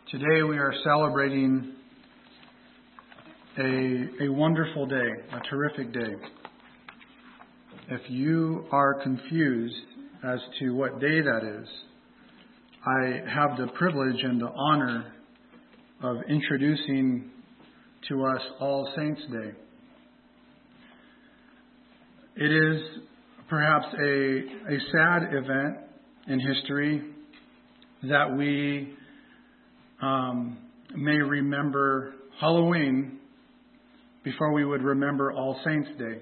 Today we are celebrating a wonderful day, a terrific day. If you are confused as to what day that is, I have the privilege and the honor of introducing to us All Saints' Day. It is perhaps a sad event in history that we may remember Halloween before we would remember All Saints' Day.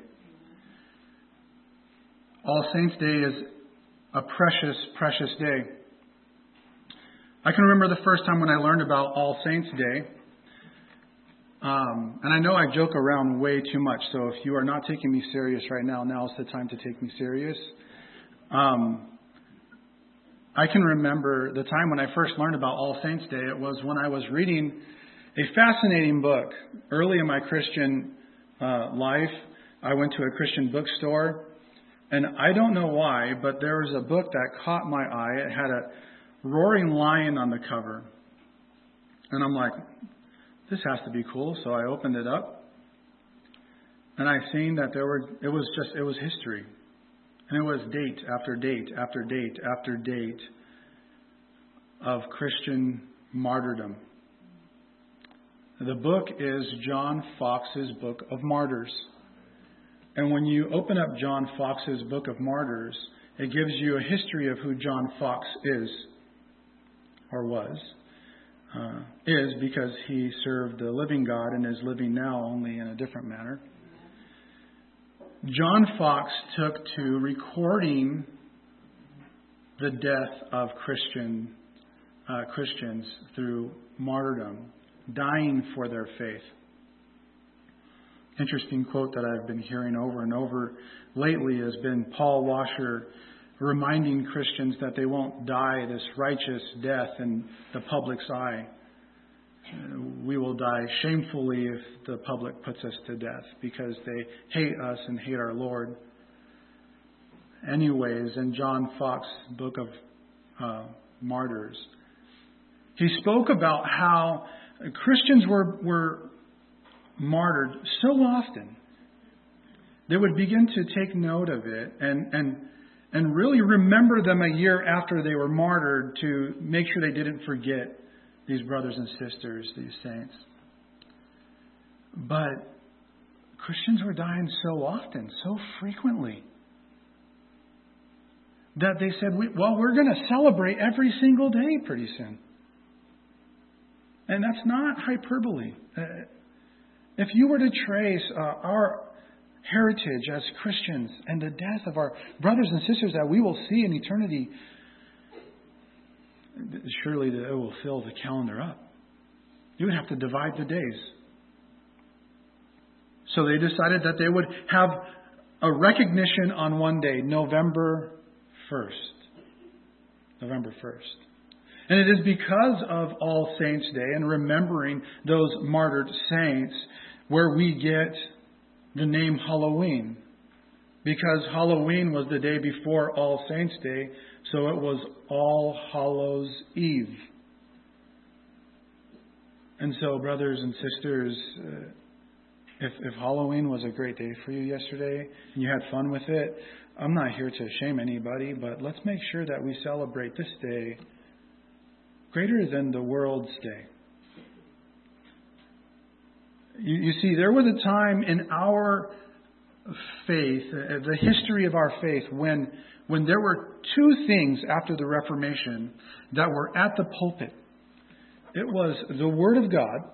All Saints' Day is a precious, precious day. I can remember the first time when I learned about All Saints' Day. And I know I joke around way too much, so if you are not taking me serious right now, now's the time to take me serious. I can remember the time when I first learned about All Saints' Day. It was when I was reading a fascinating book. Early in my Christian life, I went to a Christian bookstore, and I don't know why, but there was a book that caught my eye. It had a roaring lion on the cover. And I'm like, this has to be cool. So I opened it up, and I seen that it was history. And it was date after date after date after date of Christian martyrdom. The book is John Fox's Book of Martyrs. And when you open up John Fox's Book of Martyrs, it gives you a history of who John Fox is, or was. Is because he served the living God and is living now, only in a different manner. John Fox took to recording the death of Christians through martyrdom, dying for their faith. Interesting quote that I've been hearing over and over lately has been Paul Washer reminding Christians that they won't die this righteous death in the public's eye. We will die shamefully if the public puts us to death because they hate us and hate our Lord. Anyways, in John Fox's Book of Martyrs, he spoke about how Christians were martyred so often. They would begin to take note of it and really remember them a year after they were martyred to make sure they didn't forget these brothers and sisters, these saints. But Christians were dying so often, so frequently, that they said, we're going to celebrate every single day pretty soon. And that's not hyperbole. If you were to trace our heritage as Christians and the death of our brothers and sisters that we will see in eternity, surely it will fill the calendar up. You would have to divide the days. So they decided that they would have a recognition on one day, November 1st. November 1st. And it is because of All Saints' Day and remembering those martyred saints where we get the name Halloween. Because Halloween was the day before All Saints' Day, so it was All Hallows' Eve. And so, brothers and sisters, if Halloween was a great day for you yesterday and you had fun with it, I'm not here to shame anybody, but let's make sure that we celebrate this day greater than the world's day. You see, there was a time in our faith, the history of our faith, when there were two things after the Reformation that were at the pulpit. It was the Word of God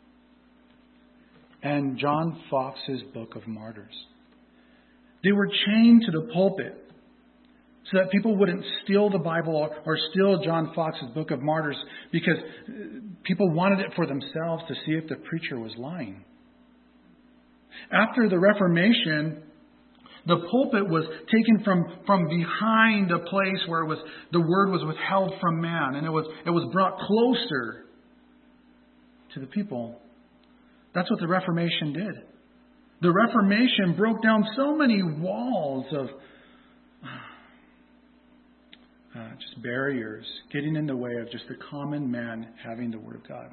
and John Fox's Book of Martyrs. They were chained to the pulpit so that people wouldn't steal the Bible or steal John Fox's Book of Martyrs because people wanted it for themselves to see if the preacher was lying. After the Reformation, the pulpit was taken from behind a place where the word was withheld from man, and it was brought closer to the people. That's what the Reformation did. The Reformation broke down so many walls of just barriers getting in the way of just the common man having the Word of God.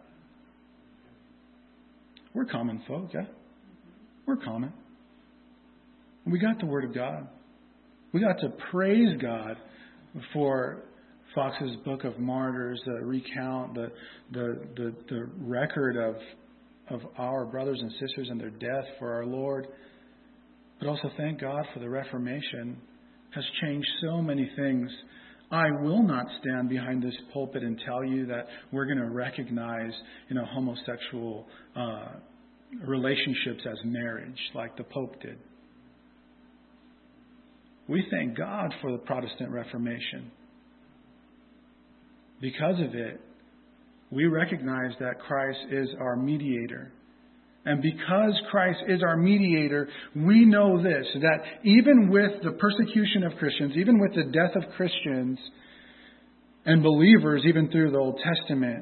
We're common folk, yeah? We're common. We got the Word of God. We got to praise God for Fox's Book of Martyrs, recount the record of our brothers and sisters and their death for our Lord. But also thank God for the Reformation. Has changed so many things. I will not stand behind this pulpit and tell you that we're going to recognize, homosexual relationships as marriage like the Pope did. We thank God for the Protestant Reformation. Because of it, we recognize that Christ is our mediator. And because Christ is our mediator, we know this, that even with the persecution of Christians, even with the death of Christians and believers, even through the Old Testament,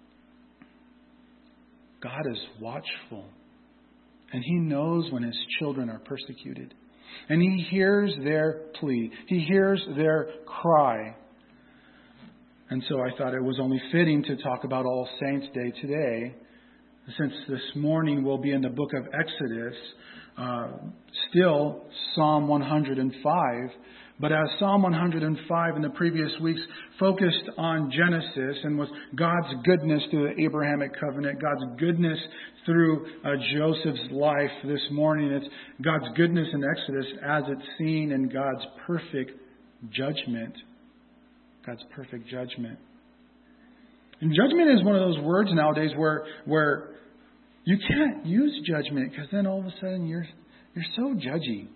God is watchful. And He knows when His children are persecuted. And He hears their plea. He hears their cry. And so I thought it was only fitting to talk about All Saints' Day today, since this morning we'll be in the book of Exodus, still Psalm 105. But as Psalm 105 in the previous weeks focused on Genesis and was God's goodness through the Abrahamic covenant, God's goodness through Joseph's life, this morning it's God's goodness in Exodus as it's seen in God's perfect judgment. God's perfect judgment. And judgment is one of those words nowadays where you can't use judgment because then all of a sudden you're so judgy.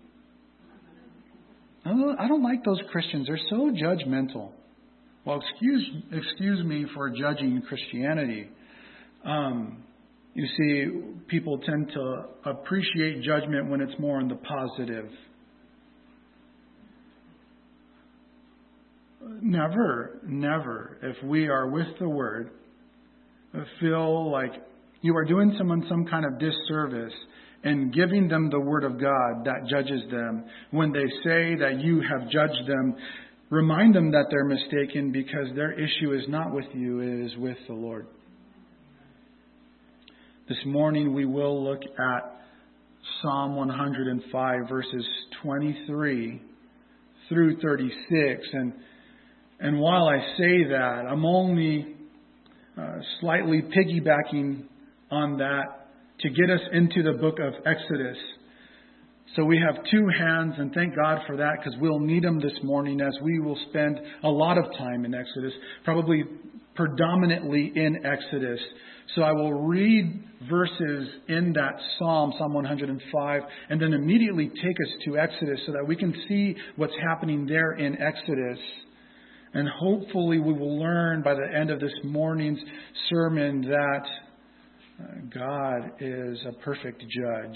I don't like those Christians. They're so judgmental. Well, excuse me for judging Christianity. You see, people tend to appreciate judgment when it's more in the positive. Never, if we are with the Word, feel like you are doing someone some kind of disservice and giving them the Word of God that judges them. When they say that you have judged them, remind them that they're mistaken because their issue is not with you, it is with the Lord. This morning we will look at Psalm 105 verses 23 through 36. And while I say that, I'm only slightly piggybacking on that to get us into the book of Exodus. So we have two hands, and thank God for that, because we'll need them this morning as we will spend a lot of time in Exodus, probably predominantly in Exodus. So I will read verses in that Psalm 105, and then immediately take us to Exodus so that we can see what's happening there in Exodus. And hopefully we will learn by the end of this morning's sermon that God is a perfect judge.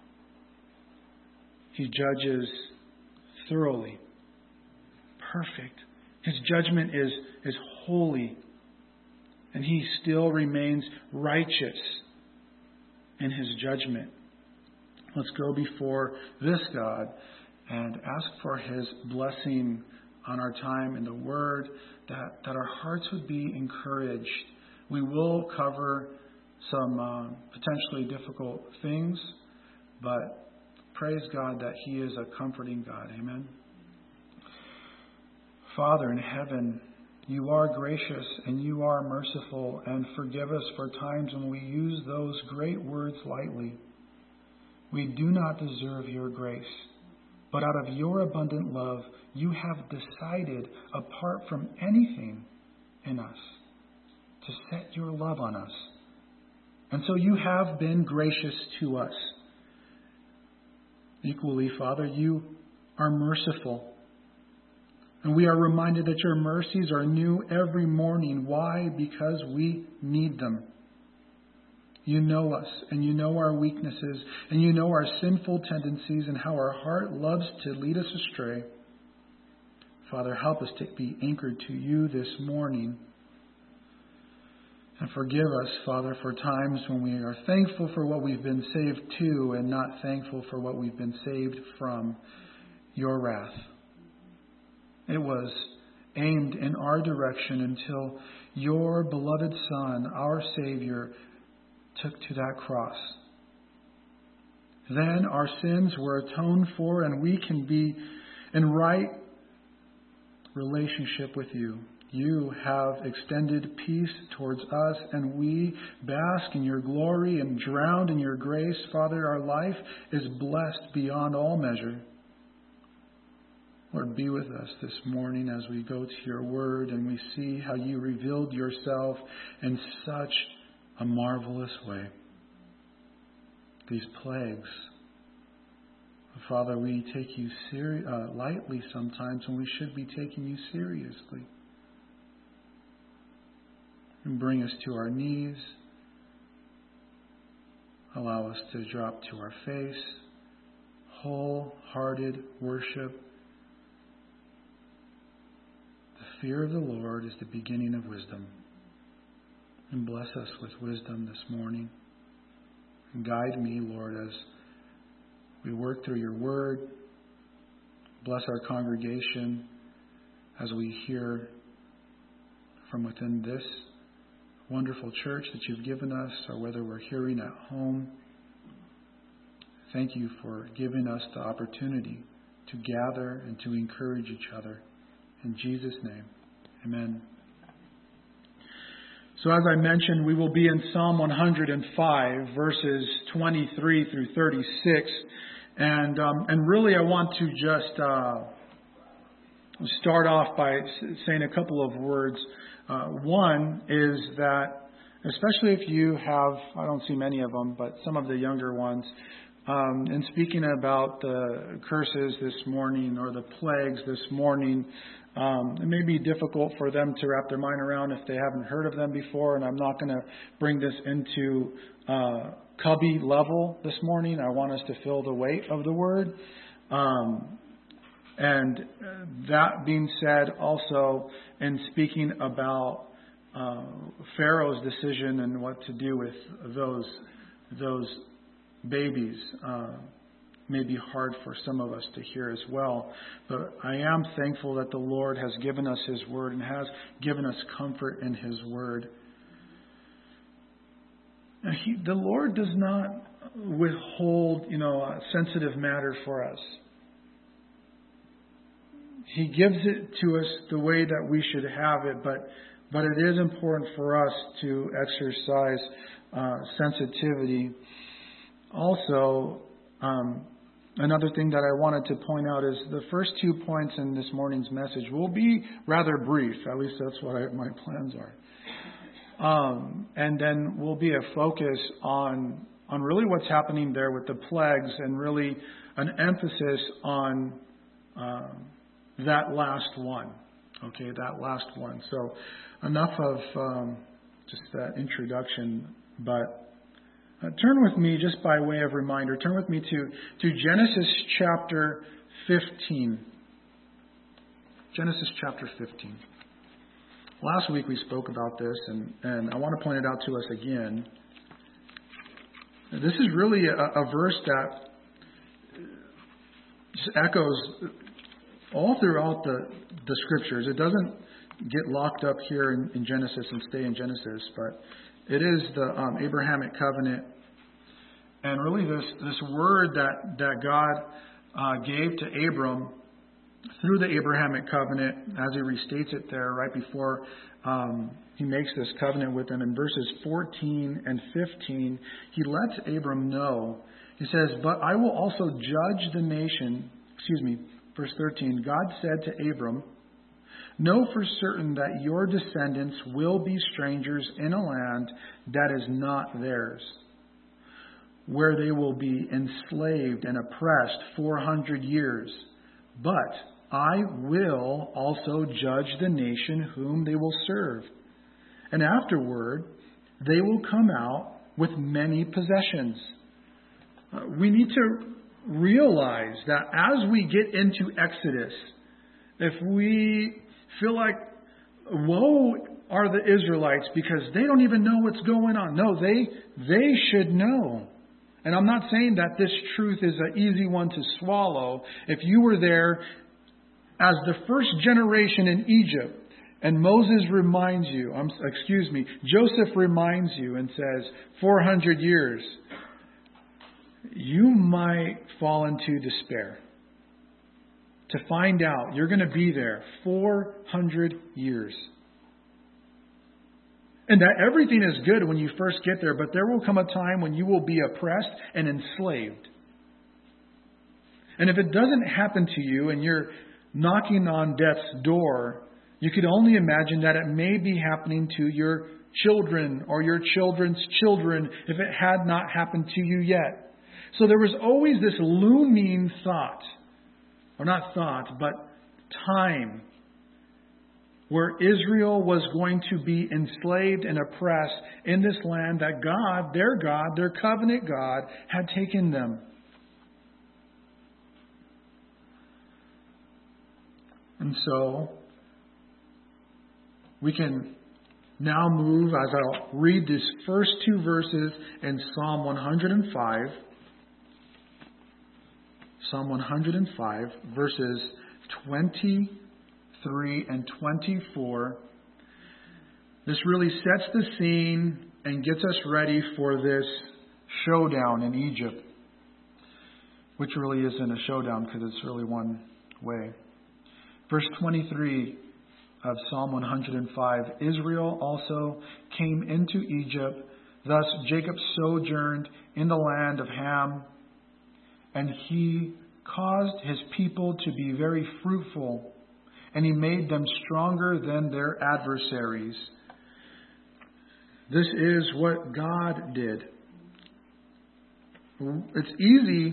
He judges thoroughly, perfect. His judgment is holy, and He still remains righteous in His judgment. Let's go before this God and ask for His blessing on our time in the Word, that our hearts would be encouraged. We will cover some potentially difficult things, but praise God that He is a comforting God. Amen. Father in heaven, You are gracious and You are merciful, and forgive us for times when we use those great words lightly. We do not deserve Your grace, but out of Your abundant love, You have decided, apart from anything in us, to set Your love on us. And so You have been gracious to us. Equally, Father, You are merciful. And we are reminded that Your mercies are new every morning. Why? Because we need them. You know us, and You know our weaknesses, and You know our sinful tendencies and how our heart loves to lead us astray. Father, help us to be anchored to You this morning. And forgive us, Father, for times when we are thankful for what we've been saved to and not thankful for what we've been saved from, Your wrath. It was aimed in our direction until your beloved Son, our Savior, took to that cross. Then our sins were atoned for, and we can be in right relationship with you. You have extended peace towards us, and we bask in your glory and drowned in your grace. Father, our life is blessed beyond all measure. Lord, be with us this morning as we go to your word and we see how you revealed yourself in such a marvelous way. These plagues, Father, we take you lightly sometimes when we should be taking you seriously. And bring us to our knees. Allow us to drop to our face. Wholehearted worship. The fear of the Lord is the beginning of wisdom. And bless us with wisdom this morning. And guide me, Lord, as we work through your word. Bless our congregation as we hear from within this wonderful church that you've given us, or whether we're hearing at home. Thank you for giving us the opportunity to gather and to encourage each other. In Jesus' name, amen. So as I mentioned, we will be in Psalm 105, verses 23 through 36. And really I want to just start off by saying a couple of words. One is that, especially if you have, I don't see many of them, but some of the younger ones, in speaking about the curses this morning or the plagues this morning, it may be difficult for them to wrap their mind around if they haven't heard of them before, and I'm not going to bring this into cubby level this morning. I want us to feel the weight of the word. And that being said, also in speaking about Pharaoh's decision and what to do with those babies, may be hard for some of us to hear as well. But I am thankful that the Lord has given us His Word and has given us comfort in His Word. And the Lord does not withhold, a sensitive matter for us. He gives it to us the way that we should have it, but it is important for us to exercise sensitivity. Also, another thing that I wanted to point out is the first 2 points in this morning's message will be rather brief. At least that's what my plans are. And then will be a focus on really what's happening there with the plagues, and really an emphasis on that last one. Okay, that last one. So enough of just that introduction, but turn with me, just by way of reminder, turn with me to Genesis chapter 15. Genesis chapter 15. Last week we spoke about this, and I want to point it out to us again. This is really a verse that just echoes all throughout the Scriptures. It doesn't get locked up here in Genesis and stay in Genesis, but it is the Abrahamic covenant, and really this word that God gave to Abram through the Abrahamic covenant, as he restates it there right before he makes this covenant with him. In verses 14 and 15, he lets Abram know. He says, "But I will also judge the nation." Verse 13, God said to Abram, "Know for certain that your descendants will be strangers in a land that is not theirs, where they will be enslaved and oppressed 400 years. But I will also judge the nation whom they will serve. And afterward, they will come out with many possessions." We need to realize that as we get into Exodus, if we feel like, woe are the Israelites because they don't even know what's going on. No, they should know. And I'm not saying that this truth is an easy one to swallow. If you were there as the first generation in Egypt. And Joseph reminds you and says, 400 years. You might fall into despair. To find out you're going to be there 400 years. And that everything is good when you first get there, but there will come a time when you will be oppressed and enslaved. And if it doesn't happen to you and you're knocking on death's door, you could only imagine that it may be happening to your children or your children's children if it had not happened to you yet. So there was always this looming thought, or not thought, but time, where Israel was going to be enslaved and oppressed in this land that God, their covenant God, had taken them. And so, we can now move, as I'll read these first two verses in Psalm 105. Psalm 105, verses 23 and 24. This really sets the scene and gets us ready for this showdown in Egypt, which really isn't a showdown because it's really one way. Verse 23 of Psalm 105, Israel also came into Egypt. Thus Jacob sojourned in the land of Ham, and he caused his people to be very fruitful, and he made them stronger than their adversaries. This is what God did. It's easy,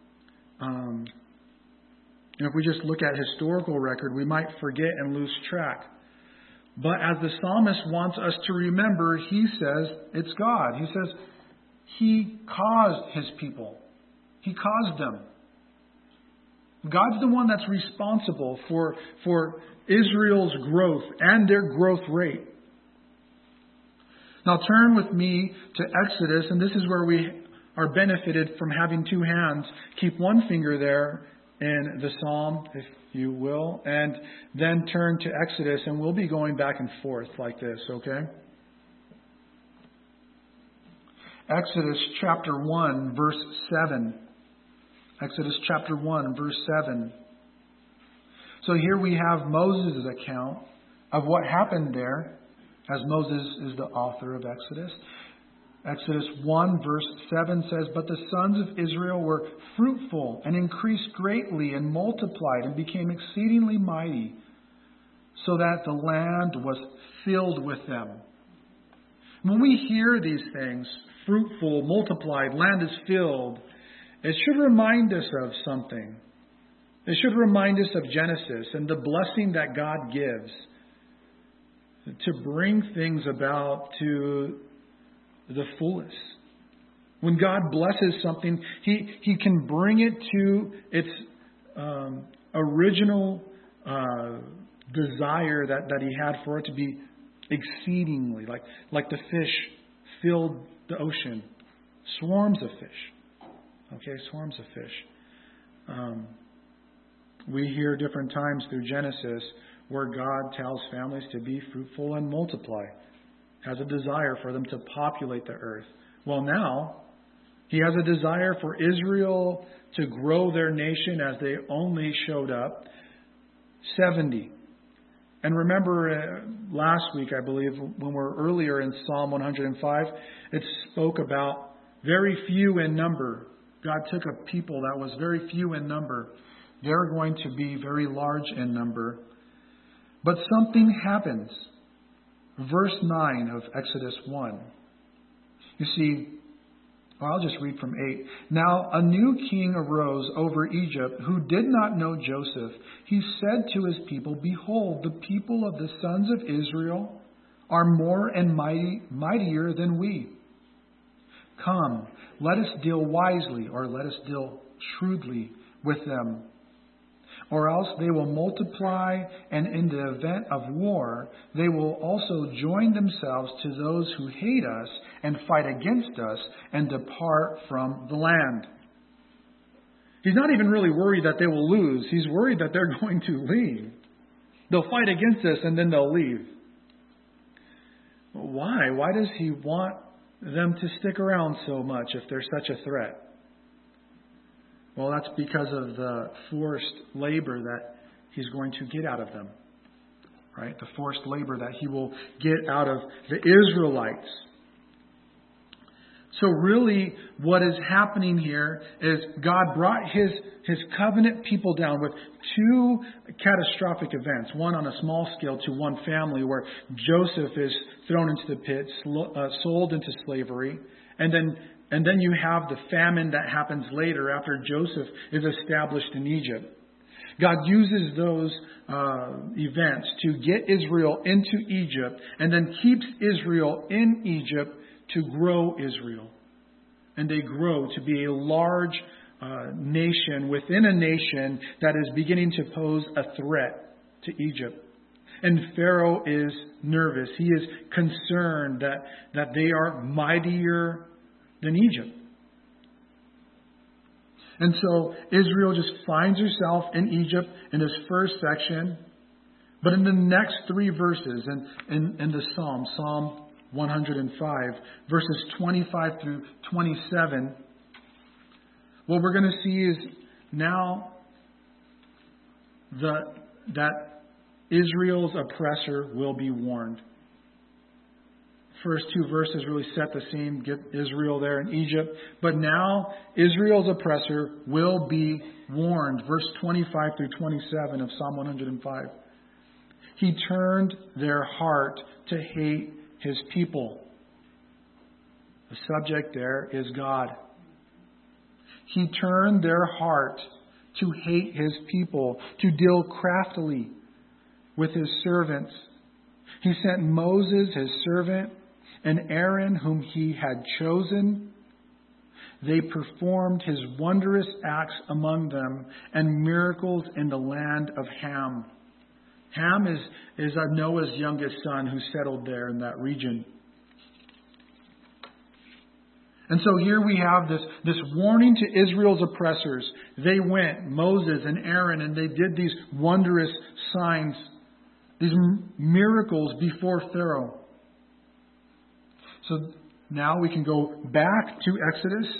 if we just look at historical record, we might forget and lose track. But as the psalmist wants us to remember, he says it's God. He says he caused his people. He caused them. God's the one that's responsible for Israel's growth and their growth rate. Now turn with me to Exodus, and this is where we are benefited from having two hands. Keep one finger there in the Psalm, if you will, and then turn to Exodus, and we'll be going back and forth like this, okay? Exodus chapter 1, verse 7. Exodus chapter 1, verse 7. So here we have Moses' account of what happened there, as Moses is the author of Exodus. Exodus 1, verse 7 says, But the sons of Israel were fruitful and increased greatly and multiplied and became exceedingly mighty, so that the land was filled with them. When we hear these things, fruitful, multiplied, land is filled, it should remind us of something. It should remind us of Genesis and the blessing that God gives to bring things about to the fullest. When God blesses something, He can bring it to its original desire that He had for it to be exceedingly, like the fish filled the ocean. Swarms of fish. Okay, swarms of fish. We hear different times through Genesis where God tells families to be fruitful and multiply. Has a desire for them to populate the earth. Well, now, He has a desire for Israel to grow their nation as they only showed up 70. And remember last week, I believe, when we're earlier in Psalm 105, it spoke about very few in number. God took a people that was very few in number. They're going to be very large in number. But something happens. Verse 9 of Exodus 1. You see, I'll just read from 8. Now a new king arose over Egypt who did not know Joseph. He said to his people, Behold, the people of the sons of Israel are more and mightier than we. Come, let us deal wisely, or let us deal shrewdly with them. Or else they will multiply, and in the event of war, they will also join themselves to those who hate us and fight against us and depart from the land. He's not even really worried that they will lose. He's worried that they're going to leave. They'll fight against us and then they'll leave. Why? Why does he want them to stick around so much if they're such a threat? Well, that's because of the forced labor that he's going to get out of them. Right? The forced labor that he will get out of the Israelites. So really what is happening here is God brought his covenant people down with two catastrophic events. One on a small scale to one family where Joseph is thrown into the pit, sold into slavery. And then you have the famine that happens later after Joseph is established in Egypt. God uses those events to get Israel into Egypt and then keeps Israel in Egypt to grow Israel. And they grow to be a large nation within a nation that is beginning to pose a threat to Egypt. And Pharaoh is nervous. He is concerned that they are mightier than Egypt. And so Israel just finds herself in Egypt in this first section. But in the next three verses in the Psalm 105, verses 25 through 27, what we're going to see is now that Israel's oppressor will be warned. First two verses really set the scene, get Israel there in Egypt. But now Israel's oppressor will be warned. Verse 25 through 27 of Psalm 105. He turned their heart to hate his people. The subject there is God. He turned their heart to hate his people, to deal craftily with his servants. He sent Moses, his servant, and Aaron, whom he had chosen. They performed his wondrous acts among them and miracles in the land of Ham. Ham is Noah's youngest son who settled there in that region. And so here we have this warning to Israel's oppressors. They went, Moses and Aaron, and they did these wondrous signs, these miracles before Pharaoh. So now we can go back to Exodus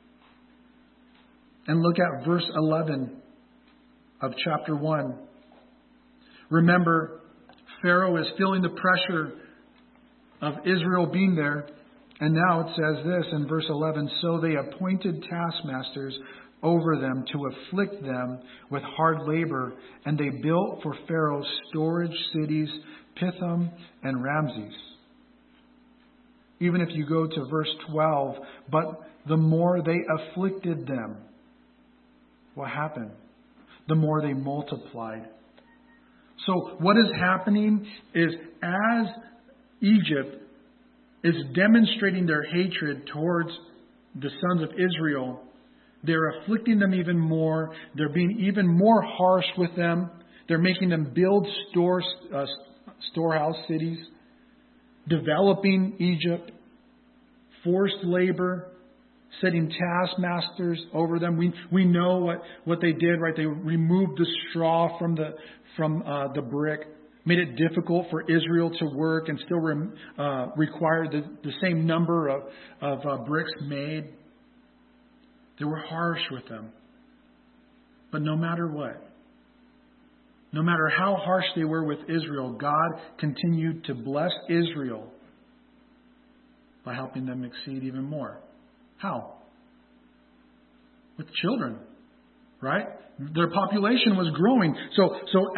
and look at verse 11 of chapter 1. Remember, Pharaoh is feeling the pressure of Israel being there. And now it says this in verse 11, so they appointed taskmasters over them to afflict them with hard labor. And they built for Pharaoh storage cities, Pithom and Ramses. Even if you go to verse 12, but the more they afflicted them, what happened? The more they multiplied. So what is happening is as Egypt is demonstrating their hatred towards the sons of Israel, they're afflicting them even more. They're being even more harsh with them. They're making them build storehouse cities, developing Egypt, forced labor, setting taskmasters over them. We know what they did, right? They removed the straw from the brick, made it difficult for Israel to work and still required the same number of bricks made. They were harsh with them. But no matter what, no matter how harsh they were with Israel, God continued to bless Israel by helping them exceed even more. How? With children, right? Their population was growing. So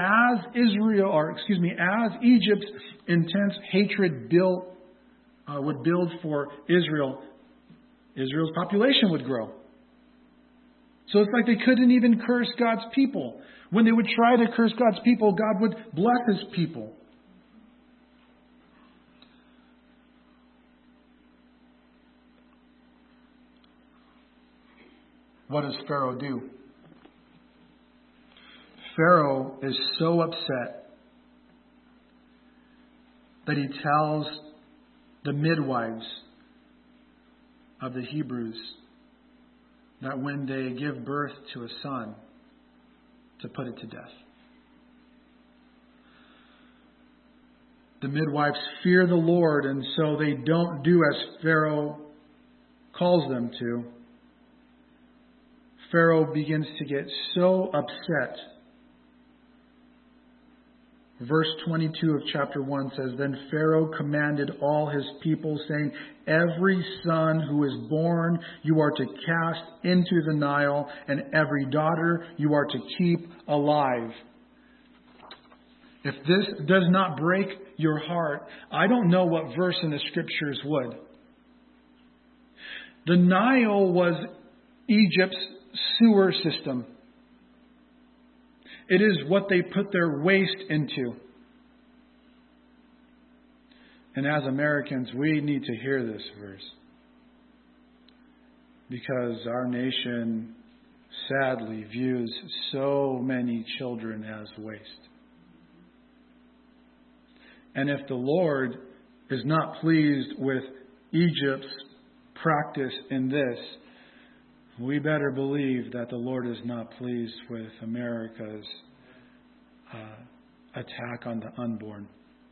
as Egypt's intense hatred would build for Israel, Israel's population would grow. So it's like they couldn't even curse God's people. When they would try to curse God's people, God would bless his people. What does Pharaoh do? Pharaoh is so upset that he tells the midwives of the Hebrews that when they give birth to a son, to put it to death. The midwives fear the Lord, and so they don't do as Pharaoh calls them to. Pharaoh begins to get so upset. Verse 22 of chapter 1 says, Then Pharaoh commanded all his people, saying, Every son who is born you are to cast into the Nile, and every daughter you are to keep alive. If this does not break your heart, I don't know what verse in the Scriptures would. The Nile was Egypt's sewer system. It is what they put their waste into. And as Americans, we need to hear this verse. Because our nation sadly views so many children as waste. And if the Lord is not pleased with Egypt's practice in this, we better believe that the Lord is not pleased with America's attack on the unborn.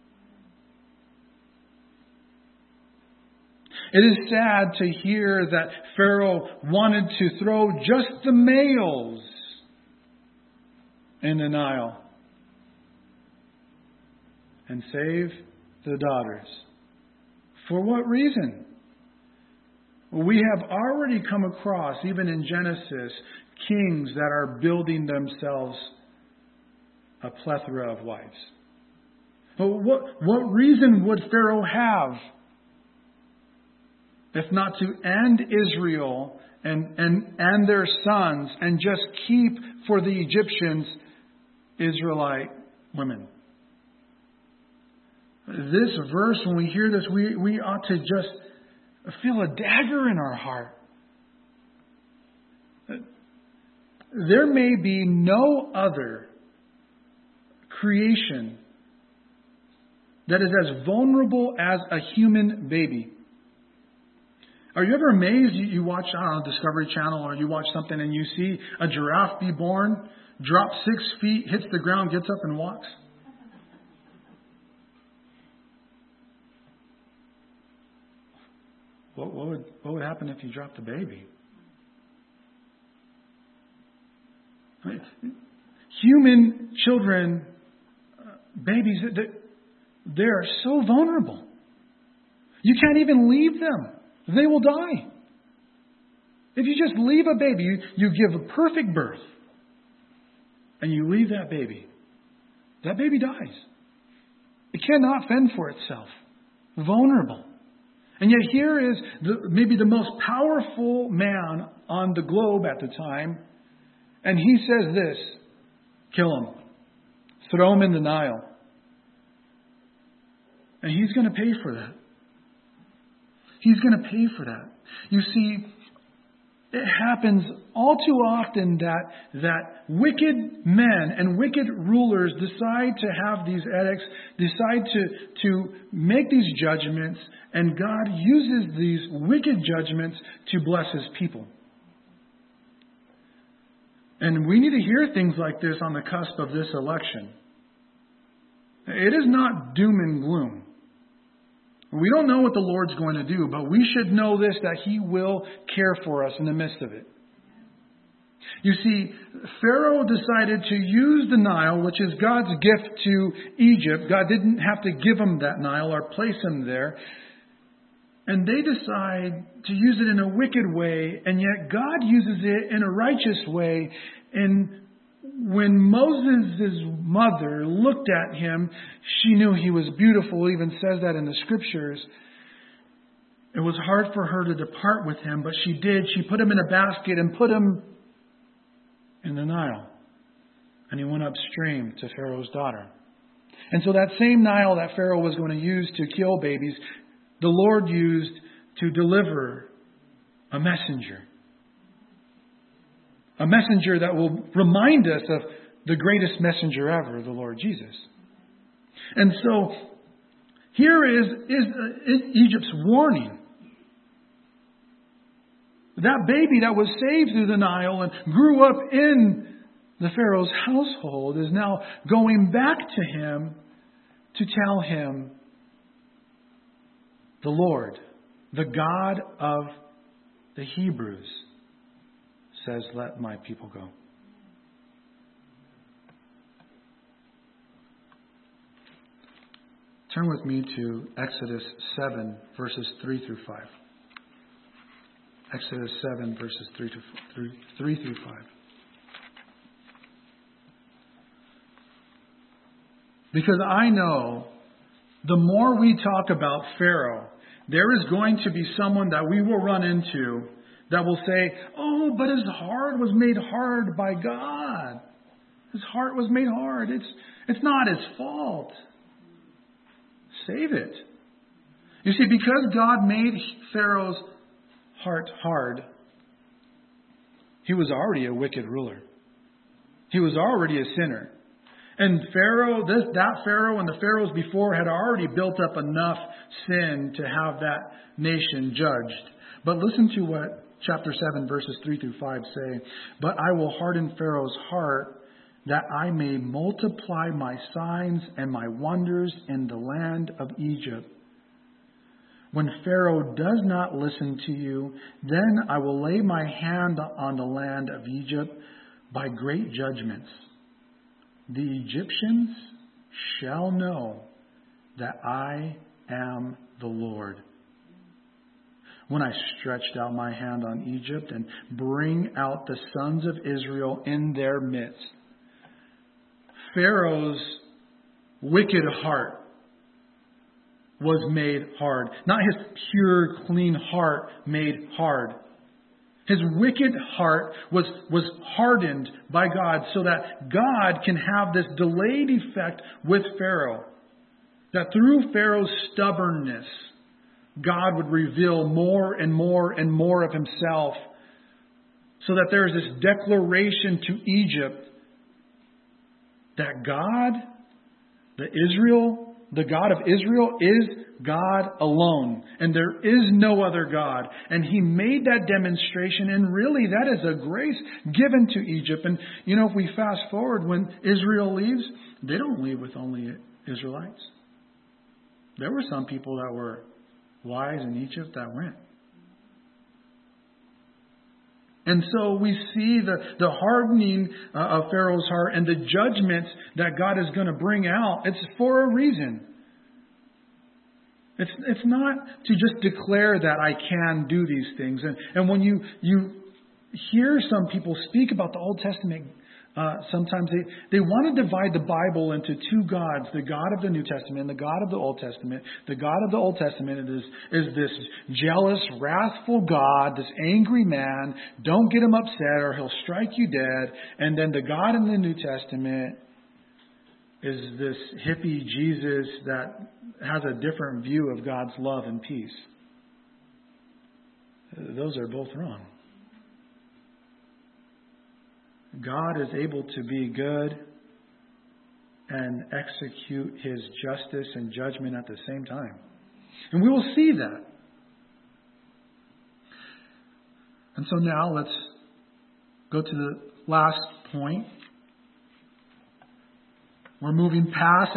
It is sad to hear that Pharaoh wanted to throw just the males in the Nile and save the daughters. For what reason? We have already come across, even in Genesis, kings that are building themselves a plethora of wives. What reason would Pharaoh have if not to end Israel and their sons and just keep for the Egyptians Israelite women? This verse, when we hear this, we ought to just feel a dagger in our heart. There may be no other creation that is as vulnerable as a human baby. Are you ever amazed? You watch, Discovery Channel, or you watch something and you see a giraffe be born, drops 6 feet, hits the ground, gets up and walks? What would happen if you dropped a baby? Human children, babies, they are so vulnerable. You can't even leave them. They will die. If you just leave a baby, you give a perfect birth, and you leave that baby dies. It cannot fend for itself. Vulnerable. And yet here is maybe the most powerful man on the globe at the time. And he says this, kill him. Throw him in the Nile. And he's going to pay for that. He's going to pay for that. You see, it happens all too often that wicked men and wicked rulers decide to have these edicts, decide to make these judgments, and God uses these wicked judgments to bless His people. And we need to hear things like this on the cusp of this election. It is not doom and gloom. We don't know what the Lord's going to do, but we should know this, that He will care for us in the midst of it. You see, Pharaoh decided to use the Nile, which is God's gift to Egypt. God didn't have to give him that Nile or place him there. And they decide to use it in a wicked way, and yet God uses it in a righteous way. And when Moses' mother looked at him, she knew he was beautiful. It even says that in the Scriptures. It was hard for her to depart with him, but she did. She put him in a basket and put him in the Nile. And he went upstream to Pharaoh's daughter. And so that same Nile that Pharaoh was going to use to kill babies, the Lord used to deliver a messenger. A messenger that will remind us of the greatest messenger ever, the Lord Jesus. And so, here is Egypt's warning. that baby that was saved through the Nile and grew up in the Pharaoh's household is now going back to him to tell him, the Lord, the God of the Hebrews, says, let my people go. Turn with me to Exodus 7, verses 3 through 5. Exodus 7, verses 3 through 5. Because I know the more we talk about Pharaoh, there is going to be someone that we will run into that will say, oh, but his heart was made hard by God. His heart was made hard. It's not his fault. Save it. You see, because God made Pharaoh's heart hard, he was already a wicked ruler. He was already a sinner. And Pharaoh, that Pharaoh and the Pharaohs before had already built up enough sin to have that nation judged. But listen to what chapter 7, verses 3 through 5 say. But I will harden Pharaoh's heart, that I may multiply my signs and my wonders in the land of Egypt. When Pharaoh does not listen to you, then I will lay my hand on the land of Egypt by great judgments. The Egyptians shall know that I am the Lord, when I stretched out my hand on Egypt and bring out the sons of Israel in their midst. Pharaoh's wicked heart was made hard. Not his pure, clean heart made hard. His wicked heart was hardened by God so that God can have this delayed effect with Pharaoh. That through Pharaoh's stubbornness, God would reveal more and more and more of himself. So that there is this declaration to Egypt that God, the God of Israel is God alone. And there is no other God. And he made that demonstration. And really, that is a grace given to Egypt. And, if we fast forward, when Israel leaves, they don't leave with only Israelites. There were some people that were wise in Egypt that went. And so we see the hardening of Pharaoh's heart and the judgments that God is going to bring out. It's for a reason. It's not to just declare that I can do these things. And when you hear some people speak about the Old Testament, sometimes they want to divide the Bible into two gods, the God of the New Testament and the God of the Old Testament. The God of the Old Testament is this jealous, wrathful God, this angry man. Don't get him upset or he'll strike you dead. And then the God in the New Testament is this hippie Jesus that has a different view of God's love and peace. Those are both wrong. God is able to be good and execute his justice and judgment at the same time. And we will see that. And so now let's go to the last point. We're moving past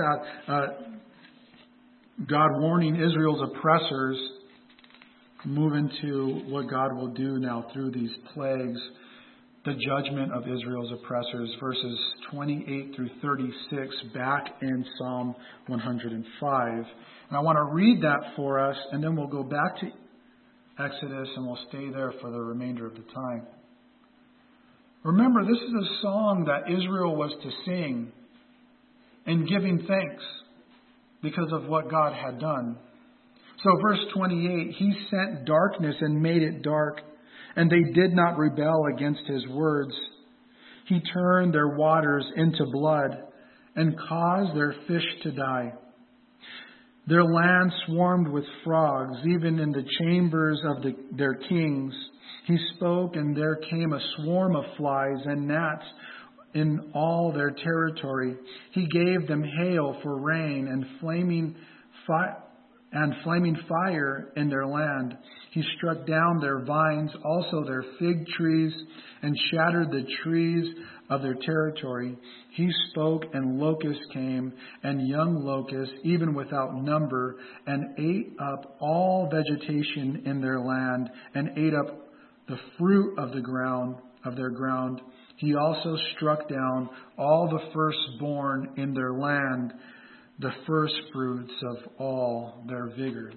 God warning Israel's oppressors, move into what God will do now through these plagues. The judgment of Israel's oppressors, verses 28 through 36, back in Psalm 105. And I want to read that for us, and then we'll go back to Exodus, and we'll stay there for the remainder of the time. Remember, this is a song that Israel was to sing in giving thanks because of what God had done. So verse 28, he sent darkness and made it dark, and they did not rebel against his words. He turned their waters into blood and caused their fish to die. Their land swarmed with frogs, even in the chambers of their kings. He spoke, and there came a swarm of flies and gnats in all their territory. He gave them hail for rain and flaming fire and flaming fire in their land. He struck down their vines, also their fig trees, and shattered the trees of their territory. He spoke, and locusts came, and young locusts, even without number, and ate up all vegetation in their land, and ate up the fruit of their ground. He also struck down all the firstborn in their land, the firstfruits of all their vigor.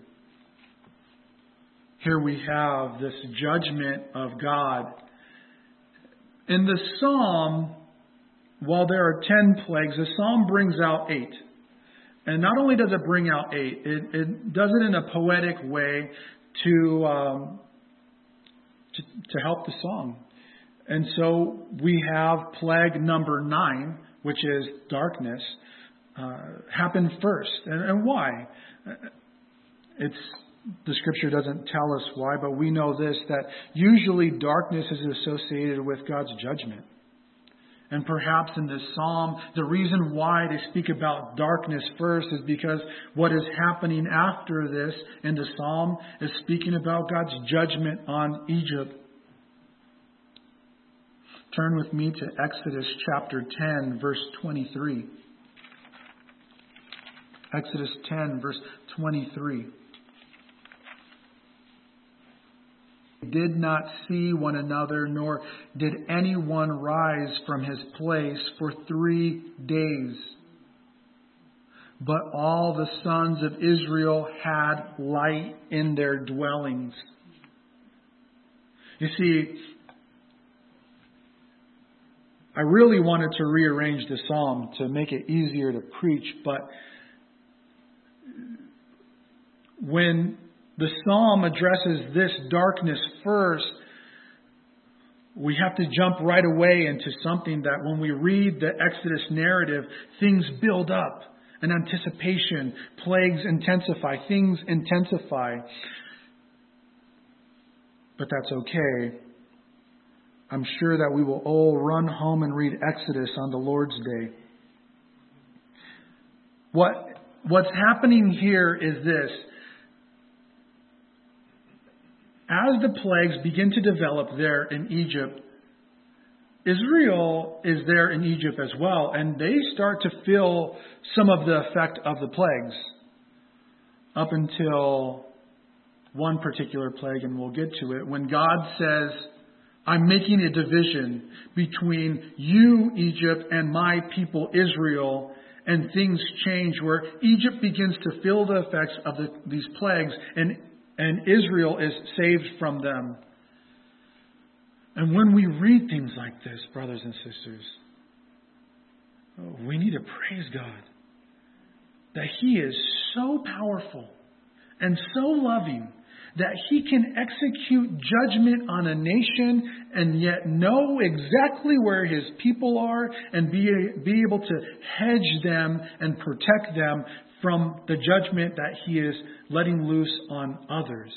Here we have this judgment of God. In the psalm, while there are 10 plagues, the psalm brings out 8. And not only does it bring out 8, it does it in a poetic way to help the song. And so we have plague number 9, which is darkness, happen first. And why? The scripture doesn't tell us why, but we know this, that usually darkness is associated with God's judgment. And perhaps in this psalm, the reason why they speak about darkness first is because what is happening after this in the psalm is speaking about God's judgment on Egypt. Turn with me to Exodus chapter 10, verse 23. Exodus 10, verse 23. Did not see one another, nor did anyone rise from his place for 3 days. But all the sons of Israel had light in their dwellings. You see, I really wanted to rearrange the psalm to make it easier to preach, but when the psalm addresses this darkness first, we have to jump right away into something that when we read the Exodus narrative, things build up. An anticipation, plagues intensify, things intensify. But that's okay. I'm sure that we will all run home and read Exodus on the Lord's Day. What's happening here is this. As the plagues begin to develop there in Egypt, Israel is there in Egypt as well, and they start to feel some of the effect of the plagues up until one particular plague, and we'll get to it, when God says, I'm making a division between you, Egypt, and my people, Israel, and things change where Egypt begins to feel the effects of these plagues, and Israel is saved from them. And when we read things like this, brothers and sisters, we need to praise God that He is so powerful and so loving that He can execute judgment on a nation and yet know exactly where His people are and be able to hedge them and protect them from the judgment that He is letting loose on others.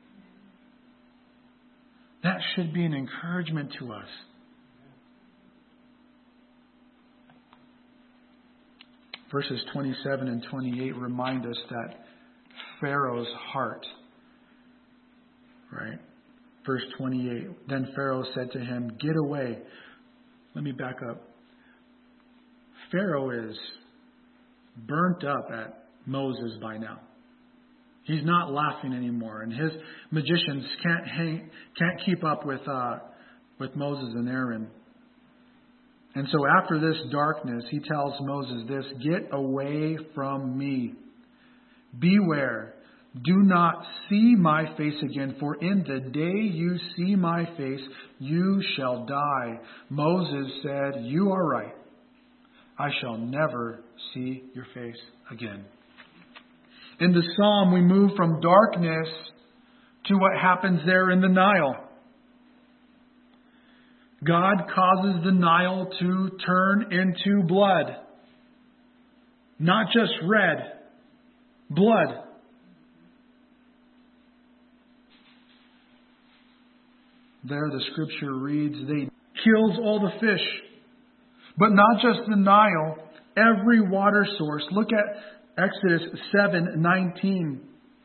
That should be an encouragement to us. Verses 27 and 28 remind us that Pharaoh's heart, right? Verse 28, then Pharaoh said to him, get away. Let me back up. Pharaoh is burnt up at Moses by now. He's not laughing anymore, and his magicians can't keep up with Moses and Aaron. And so after this darkness, he tells Moses this, get away from me. Beware, do not see my face again, for in the day you see my face, you shall die. Moses said, you are right. I shall never see your face again. In the psalm, we move from darkness to what happens there in the Nile. God causes the Nile to turn into blood. Not just red, blood. There the scripture reads, they kills all the fish. But not just the Nile, every water source. Look at Exodus 7:19.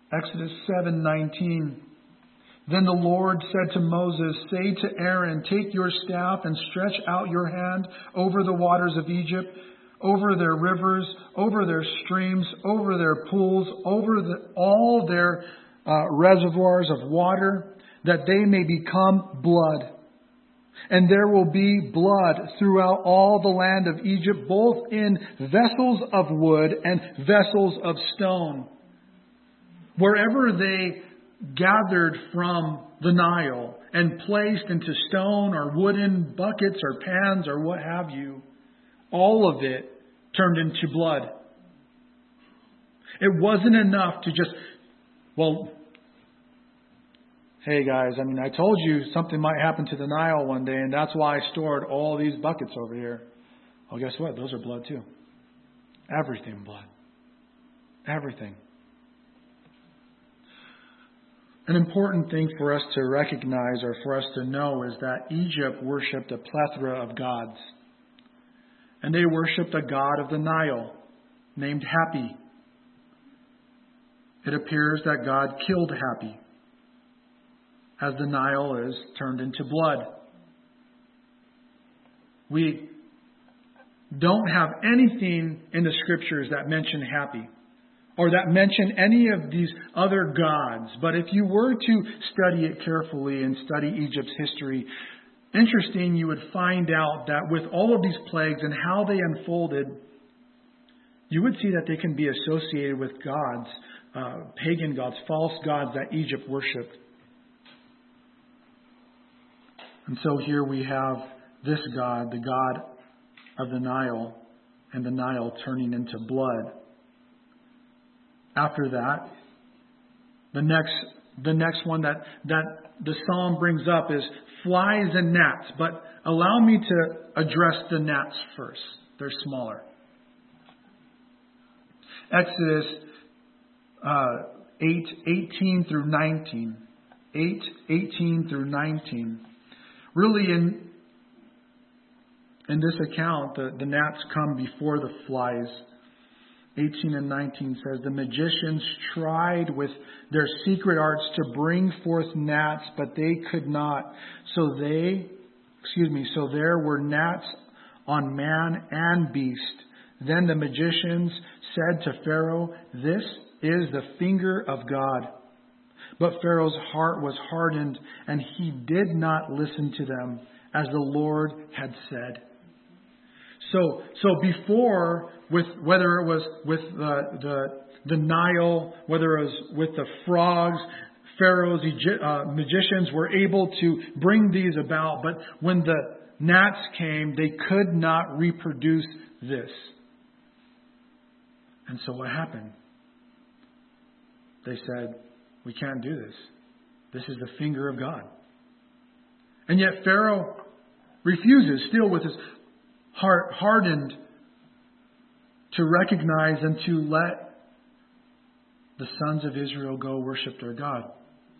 Exodus 7:19. Then the Lord said to Moses, say to Aaron, take your staff and stretch out your hand over the waters of Egypt, over their rivers, over their streams, over their pools, over all their reservoirs of water, that they may become blood. And there will be blood throughout all the land of Egypt, both in vessels of wood and vessels of stone. Wherever they gathered from the Nile and placed into stone or wooden buckets or pans or what have you, all of it turned into blood. It wasn't enough to just, hey guys, I told you something might happen to the Nile one day, and that's why I stored all these buckets over here. Well, guess what? Those are blood too. Everything blood. Everything. An important thing for us to recognize or for us to know is that Egypt worshipped a plethora of gods. And they worshipped a god of the Nile named Hapi. It appears that God killed Hapi as the Nile is turned into blood. We don't have anything in the scriptures that mention Hapi, or that mention any of these other gods. But if you were to study it carefully and study Egypt's history, interesting, you would find out that with all of these plagues and how they unfolded, you would see that they can be associated with gods, pagan gods, false gods that Egypt worshipped. And so here we have this God, the God of the Nile, and the Nile turning into blood. After that, the next one that the psalm brings up is flies and gnats. But allow me to address the gnats first. They're smaller. Exodus 8:18 through 19. 8:18 through 19. Really, in this account, the gnats come before the flies. 18 and 19 says, the magicians tried with their secret arts to bring forth gnats, but they could not. So there were gnats on man and beast. Then the magicians said to Pharaoh, this is the finger of God. But Pharaoh's heart was hardened, and he did not listen to them, as the Lord had said. So before, whether it was with the Nile, whether it was with the frogs, Pharaoh's magicians were able to bring these about. But when the gnats came, they could not reproduce this. And so what happened? They said, we can't do this. This is the finger of God. And yet Pharaoh refuses, still with his heart hardened, to recognize and to let the sons of Israel go worship their God.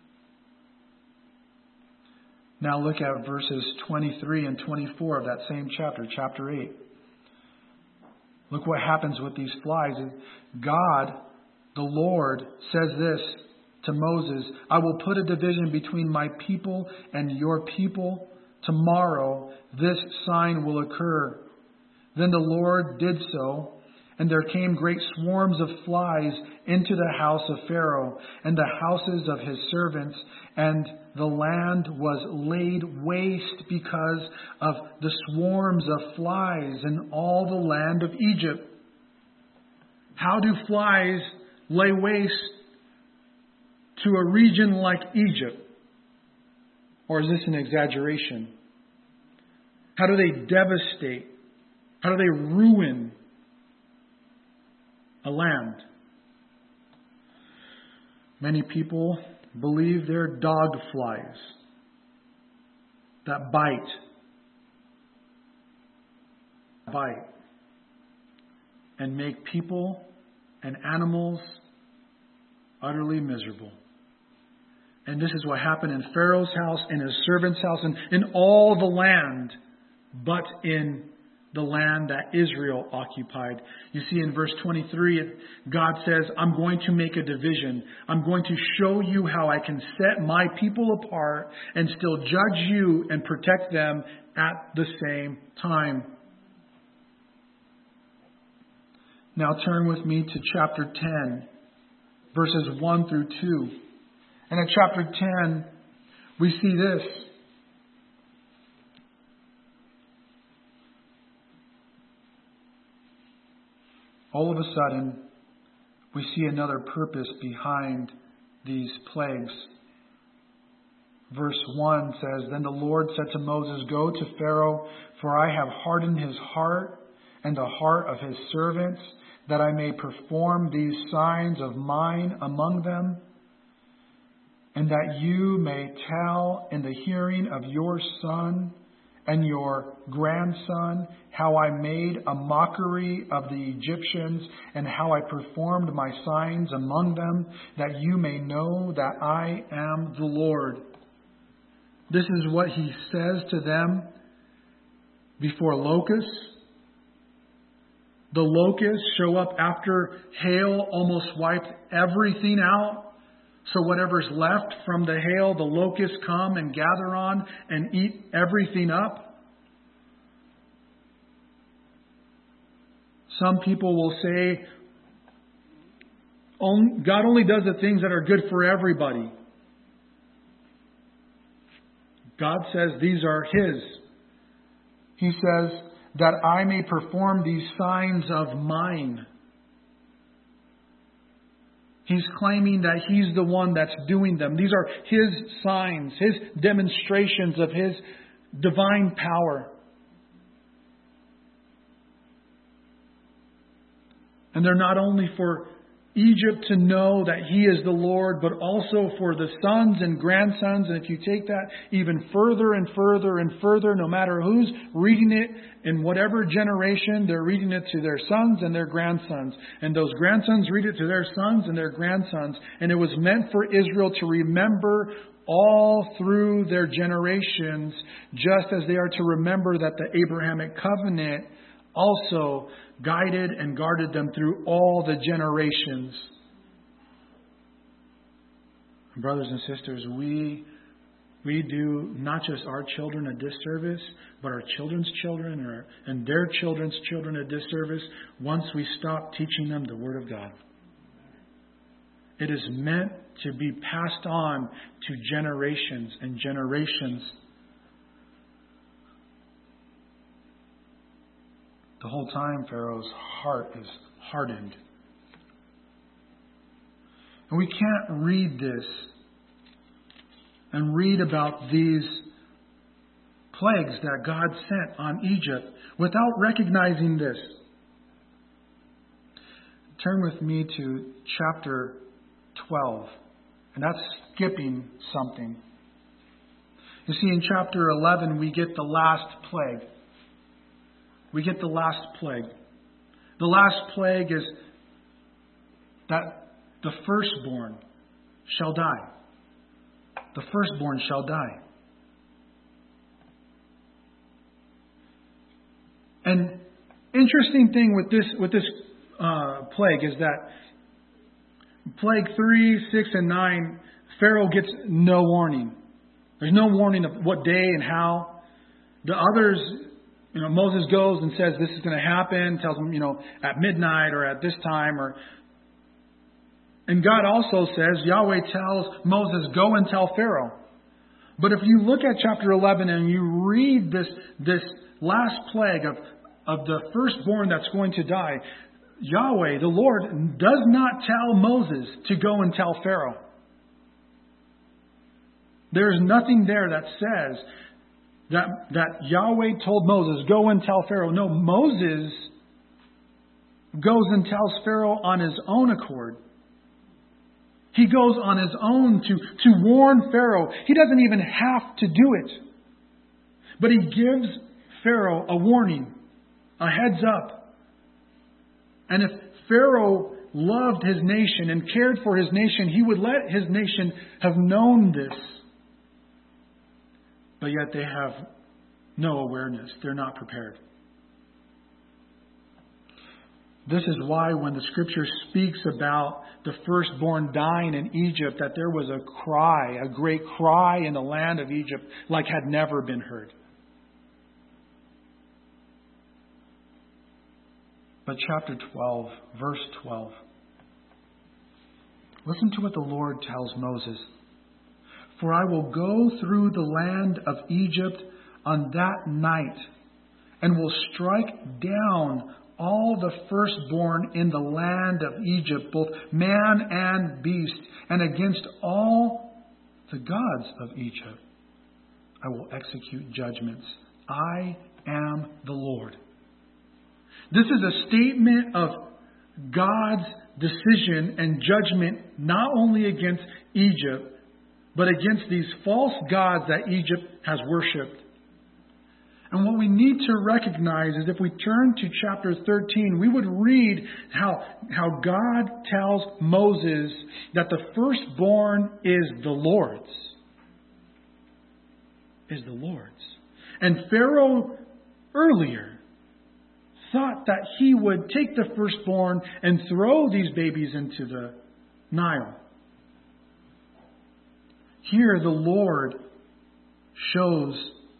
Now look at verses 23 and 24 of that same chapter, chapter 8. Look what happens with these flies. God, the Lord, says this to Moses, I will put a division between my people and your people. Tomorrow this sign will occur. Then the Lord did so, and there came great swarms of flies into the house of Pharaoh and the houses of his servants, and the land was laid waste because of the swarms of flies in all the land of Egypt. How do flies lay waste to a region like Egypt? Or is this an exaggeration? How do they devastate? How do they ruin a land? Many people believe they're dog flies that bite and make people and animals utterly miserable. And this is what happened in Pharaoh's house, in his servant's house, and in all the land, but in the land that Israel occupied. You see, in verse 23, God says, I'm going to make a division. I'm going to show you how I can set my people apart and still judge you and protect them at the same time. Now turn with me to chapter 10, verses 1 through 2. And in chapter 10, we see this. All of a sudden, we see another purpose behind these plagues. Verse 1 says, Then the Lord said to Moses, Go to Pharaoh, for I have hardened his heart and the heart of his servants, that I may perform these signs of mine among them, and that you may tell in the hearing of your son and your grandson how I made a mockery of the Egyptians and how I performed my signs among them, that you may know that I am the Lord. This is what he says to them before locusts. The locusts show up after hail almost wiped everything out. So whatever's left from the hail, the locusts come and gather on and eat everything up. Some people will say, God only does the things that are good for everybody. God says these are His. He says that I may perform these signs of mine. He's claiming that He's the one that's doing them. These are His signs, His demonstrations of His divine power. And they're not only for Egypt to know that He is the Lord, but also for the sons and grandsons. And if you take that even further and further and further, no matter who's reading it, in whatever generation, they're reading it to their sons and their grandsons. And those grandsons read it to their sons and their grandsons. And it was meant for Israel to remember all through their generations, just as they are to remember that the Abrahamic covenant also guided and guarded them through all the generations. Brothers and sisters, we do not just our children a disservice, but our children's children and their children's children a disservice once we stop teaching them the Word of God. It is meant to be passed on to generations and generations. The whole time, Pharaoh's heart is hardened. And we can't read this and read about these plagues that God sent on Egypt without recognizing this. Turn with me to chapter 12. And that's skipping something. You see, in chapter 11, we get the last plague. We get the last plague. The last plague is that the firstborn shall die. The firstborn shall die. An interesting thing with this plague is that plague 3, 6, and 9, Pharaoh gets no warning. There's no warning of what day and how. The others, Moses goes and says this is going to happen, tells him, at midnight or at this time. And God also says, Yahweh tells Moses, go and tell Pharaoh. But if you look at chapter 11 and you read this last plague of the firstborn that's going to die, Yahweh, the Lord, does not tell Moses to go and tell Pharaoh. There's nothing there that says that Yahweh told Moses, go and tell Pharaoh. No, Moses goes and tells Pharaoh on his own accord. He goes on his own to warn Pharaoh. He doesn't even have to do it. But he gives Pharaoh a warning, a heads up. And if Pharaoh loved his nation and cared for his nation, he would let his nation have known this. But yet they have no awareness. They're not prepared. This is why when the Scripture speaks about the firstborn dying in Egypt, that there was a cry, a great cry in the land of Egypt like had never been heard. But chapter 12, verse 12. Listen to what the Lord tells Moses. For I will go through the land of Egypt on that night, and will strike down all the firstborn in the land of Egypt, both man and beast, and against all the gods of Egypt I will execute judgments. I am the Lord. This is a statement of God's decision and judgment not only against Egypt, but against these false gods that Egypt has worshipped. And what we need to recognize is if we turn to chapter 13, we would read how God tells Moses that the firstborn is the Lord's. Is the Lord's. And Pharaoh earlier thought that he would take the firstborn and throw these babies into the Nile. Here the Lord shows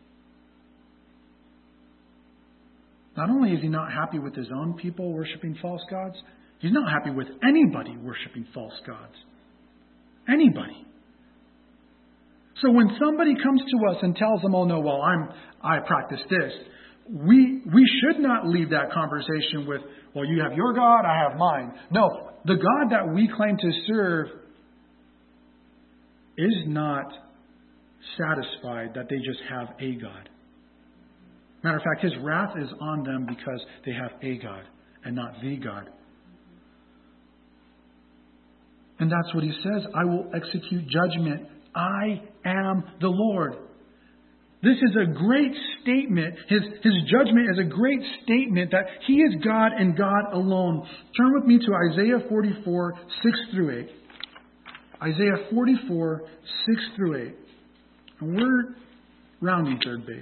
not only is He not happy with His own people worshiping false gods, He's not happy with anybody worshiping false gods. Anybody. So when somebody comes to us and tells them, oh no, well, I practice this, we should not leave that conversation with, well, you have your God, I have mine. No, the God that we claim to serve is not satisfied that they just have a God. Matter of fact, His wrath is on them because they have a God and not the God. And that's what He says. I will execute judgment. I am the Lord. This is a great statement. His judgment is a great statement that He is God and God alone. Turn with me to Isaiah 44, 6 through 8. Isaiah 44, 6 through 8. And we're rounding third base.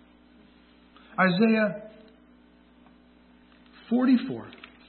Isaiah 44,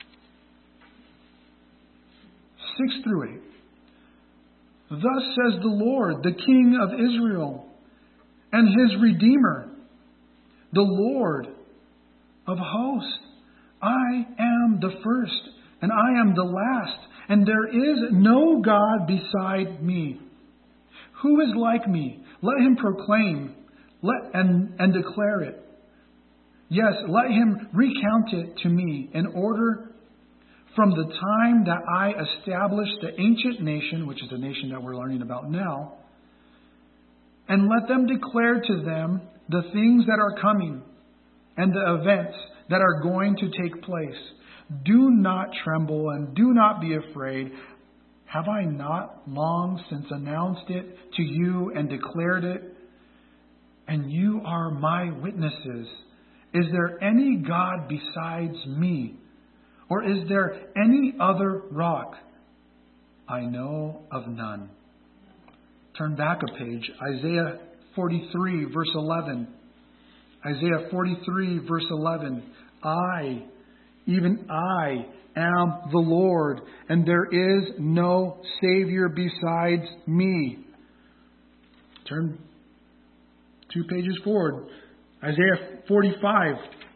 6 through 8. Thus says the Lord, the King of Israel, and His Redeemer, the Lord of hosts. I am the first, and I am the last, and there is no God beside me. Who is like me? Let him proclaim and declare it. Yes, let him recount it to me in order from the time that I established the ancient nation, which is the nation that we're learning about now, and let them declare to them the things that are coming and the events that are going to take place. Do not tremble and do not be afraid. Have I not long since announced it to you and declared it? And you are my witnesses. Is there any God besides me? Or is there any other rock? I know of none. Turn back a page. Isaiah 43, verse 11. Isaiah 43, verse 11. I, even I, am the Lord, and there is no Savior besides me. Turn 2 pages forward. Isaiah 45,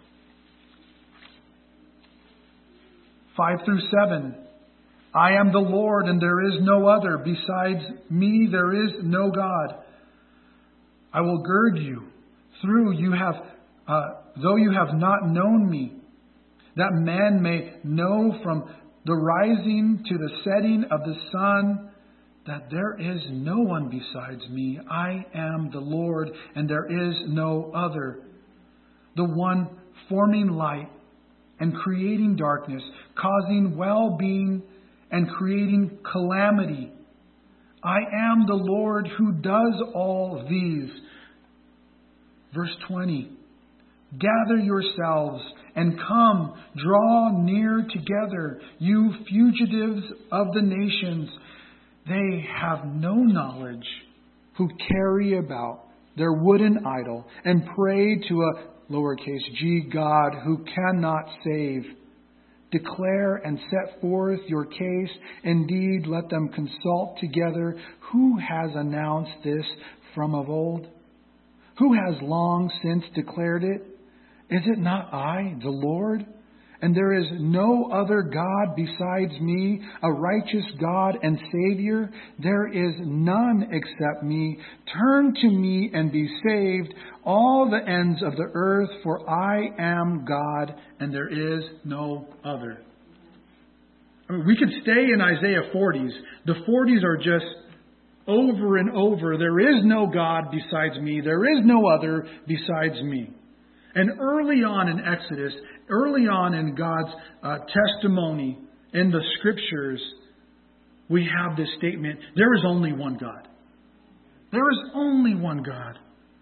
5 through 7. I am the Lord, and there is no other. Besides me, there is no God. I will gird you through though you have not known me, that men may know from the rising to the setting of the sun that there is no one besides me. I am the Lord, and there is no other. The one forming light and creating darkness, causing well-being and creating calamity. I am the Lord who does all these. Verse 20. Gather yourselves and come, draw near together, you fugitives of the nations. They have no knowledge who carry about their wooden idol and pray to a lowercase g God who cannot save. Declare and set forth your case. Indeed, let them consult together. Who has announced this from of old? Who has long since declared it? Is it not I, the Lord? And there is no other God besides me, a righteous God and Savior. There is none except me. Turn to me and be saved, all the ends of the earth, for I am God and there is no other. I mean, we could stay in Isaiah 40s. The 40s are just over and over. There is no God besides me. There is no other besides me. And early on in Exodus, early on in God's testimony in the Scriptures, we have this statement, there is only one God. There is only one God.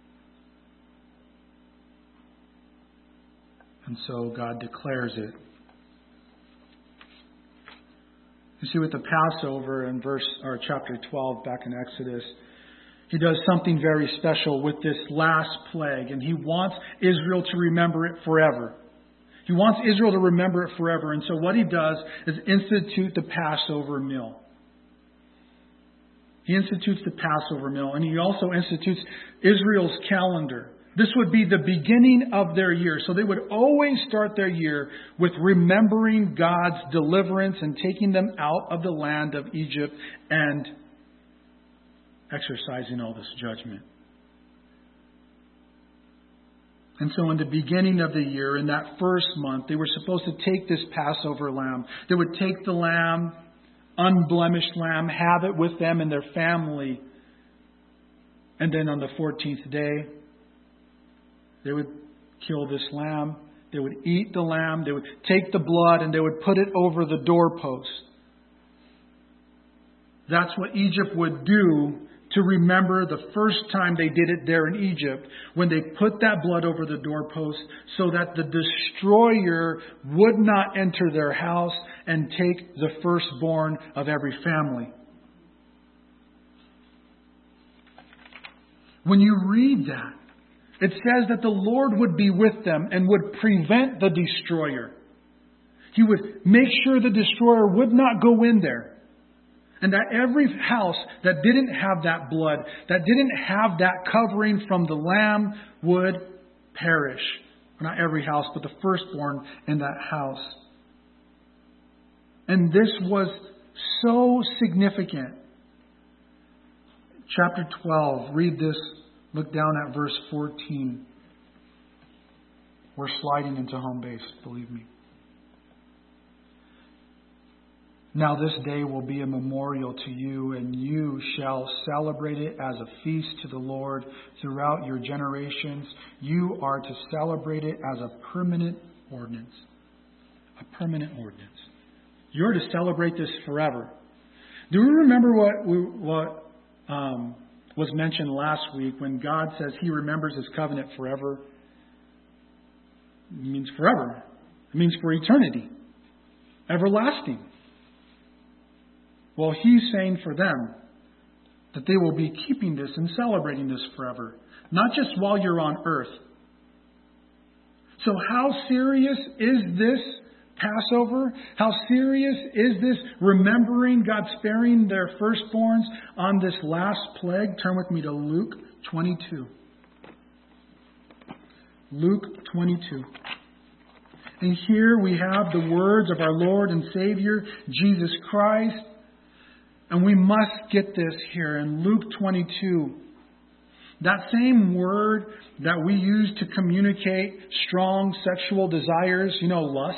And so God declares it. You see, with the Passover in chapter 12 back in Exodus, He does something very special with this last plague, and He wants Israel to remember it forever. He wants Israel to remember it forever, and so what He does is institute the Passover meal. He institutes the Passover meal, and He also institutes Israel's calendar. This would be the beginning of their year. So they would always start their year with remembering God's deliverance and taking them out of the land of Egypt and exercising all this judgment. And so in the beginning of the year, in that first month, they were supposed to take this Passover lamb. They would take the lamb, unblemished lamb, have it with them and their family. And then on the 14th day, they would kill this lamb. They would eat the lamb. They would take the blood and they would put it over the doorpost. That's what Egypt would do to remember the first time they did it there in Egypt, when they put that blood over the doorpost so that the destroyer would not enter their house and take the firstborn of every family. When you read that, it says that the Lord would be with them and would prevent the destroyer. He would make sure the destroyer would not go in there. And that every house that didn't have that blood, that didn't have that covering from the lamb, would perish. Not every house, but the firstborn in that house. And this was so significant. Chapter 12, read this. Look down at verse 14. We're sliding into home base, believe me. Now this day will be a memorial to you, and you shall celebrate it as a feast to the Lord throughout your generations. You are to celebrate it as a permanent ordinance. A permanent ordinance. You're to celebrate this forever. Do we remember what was mentioned last week when God says He remembers His covenant forever? It means forever. It means for eternity. Everlasting. Well, He's saying for them that they will be keeping this and celebrating this forever. Not just while you're on earth. So how serious is this Passover? How serious is this remembering God sparing their firstborns on this last plague? Turn with me to Luke 22. Luke 22. And here we have the words of our Lord and Savior, Jesus Christ. And we must get this here in Luke 22. That same word that we use to communicate strong sexual desires, lust.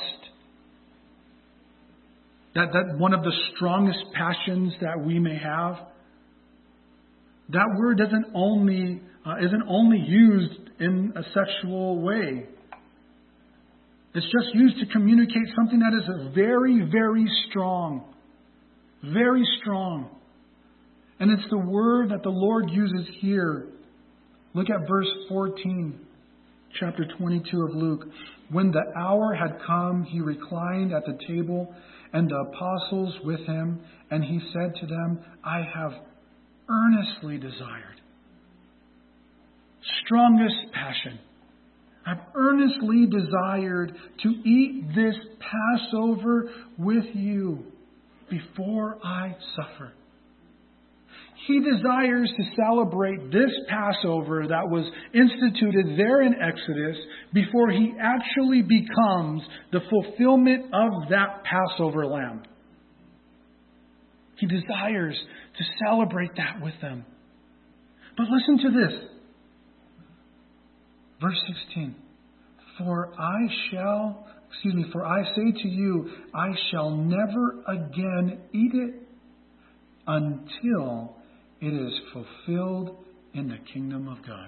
That one of the strongest passions that we may have. That word isn't only used in a sexual way. It's just used to communicate something that is very, very strong. Very strong. And it's the word that the Lord uses here. Look at verse 14, chapter 22 of Luke. When the hour had come, He reclined at the table, and the apostles with Him, and He said to them, I have earnestly desired. Strongest passion. I've earnestly desired to eat this Passover with you before I suffer. He desires to celebrate this Passover that was instituted there in Exodus before He actually becomes the fulfillment of that Passover lamb. He desires to celebrate that with them. But listen to this. Verse 16. For I say to you, I shall never again eat it until it is fulfilled in the kingdom of God.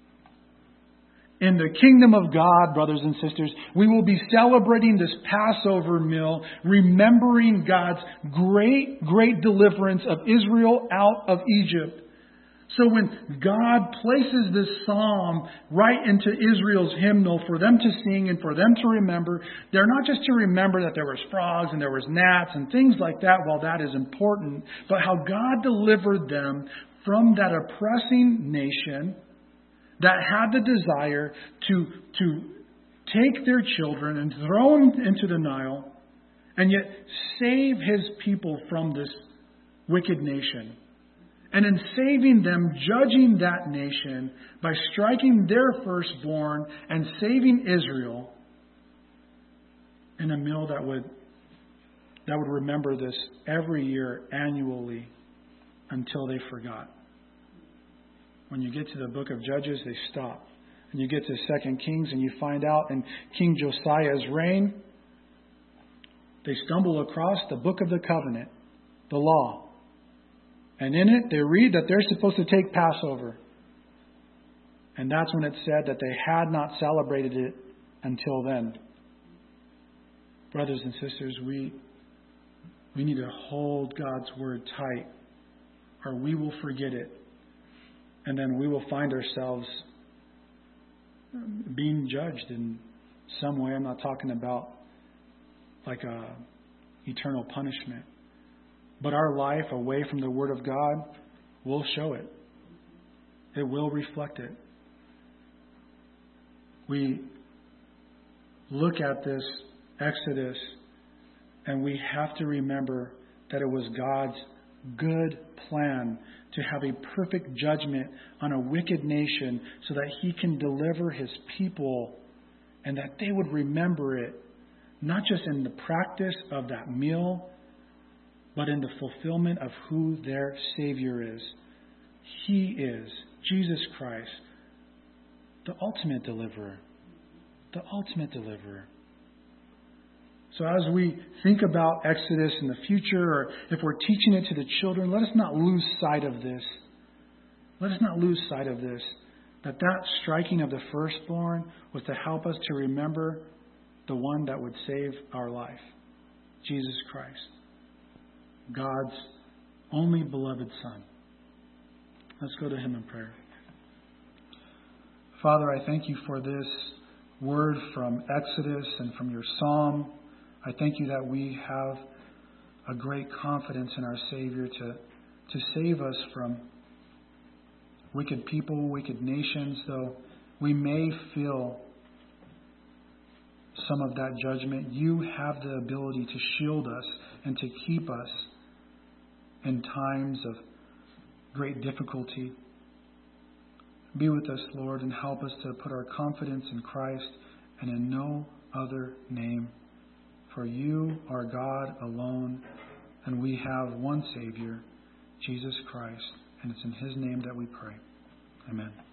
In the kingdom of God, brothers and sisters, we will be celebrating this Passover meal, remembering God's great, great deliverance of Israel out of Egypt. So when God places this psalm right into Israel's hymnal for them to sing and for them to remember, they're not just to remember that there was frogs and there was gnats and things like that, while that is important, but how God delivered them from that oppressing nation that had the desire to take their children and throw them into the Nile and yet save His people from this wicked nation. And in saving them, judging that nation by striking their firstborn and saving Israel in a meal that would remember this every year annually until they forgot. When you get to the book of Judges, they stop. And you get to 2 Kings and you find out in King Josiah's reign, they stumble across the book of the covenant, the law. And in it, they read that they're supposed to take Passover. And that's when it said that they had not celebrated it until then. Brothers and sisters, we need to hold God's word tight, or we will forget it. And then we will find ourselves being judged in some way. I'm not talking about like a eternal punishment. But our life away from the Word of God will show it. It will reflect it. We look at this Exodus and we have to remember that it was God's good plan to have a perfect judgment on a wicked nation so that He can deliver His people and that they would remember it, not just in the practice of that meal, but in the fulfillment of who their Savior is. He is, Jesus Christ, the ultimate deliverer. The ultimate deliverer. So as we think about Exodus in the future, or if we're teaching it to the children, let us not lose sight of this. Let us not lose sight of this. That striking of the firstborn was to help us to remember the one that would save our life. Jesus Christ. God's only beloved Son. Let's go to Him in prayer. Father, I thank You for this word from Exodus and from Your Psalm. I thank You that we have a great confidence in our Savior to save us from wicked people, wicked nations, though we may feel some of that judgment. You have the ability to shield us and to keep us in times of great difficulty. Be with us, Lord, and help us to put our confidence in Christ and in no other name. For You are God alone, and we have one Savior, Jesus Christ, and it's in His name that we pray. Amen.